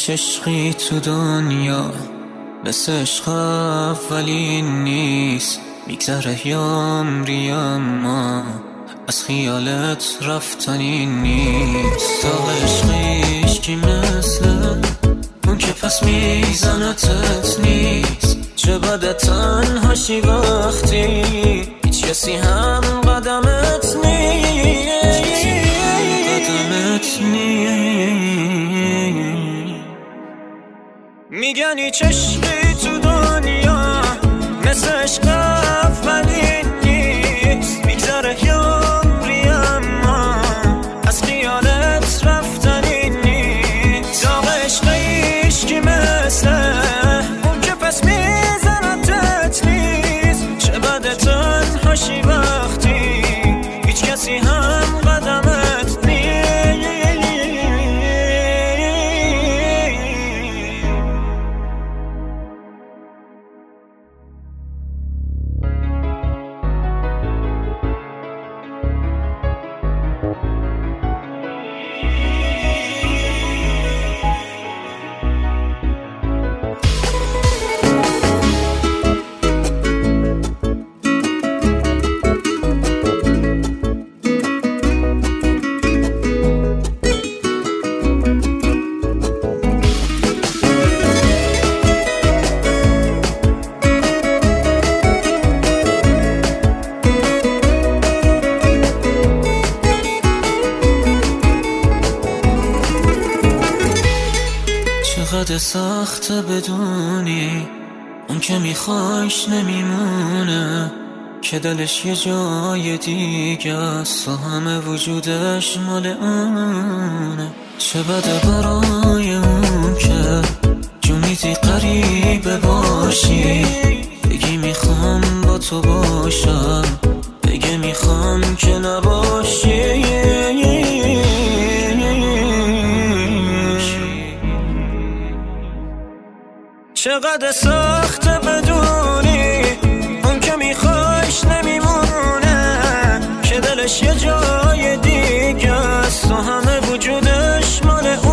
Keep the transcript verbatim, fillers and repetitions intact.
عشقی تو دنیا مثل عشق اولین نیست، میگذره یامری اما از خیالت رفتنی نیست. تا عشقیش کی مثل اون که پس میزنتت نیست. چه بده تنهاشی وقتی هیچ کسی هم قدمت نیست، قدمت نیست. میگن هیچ عشقی تو دنیا مثل عشق اولین نیست، میگذره یامری اما از خیالت رفتنی نیست. داغ عشقیش کی مثل اون که پس میزنتت نیست. چه بده تنهاشی وقتی هیچ کسی هم قدمت نیست. چقدر سخته بدونی اون که میخوایش نمیمونه، که دلش یه جای دیگه است و همه وجودش مال اونه. چه بده برای اون که جونیتی قریبه باشی، بگی میخوام با تو باشم، بگی میخوام که نباشی. چقدر سخته بدونی اون که میخوایش نمیمونه، که دلش یه جای دیگه است و همه وجودش مال اون.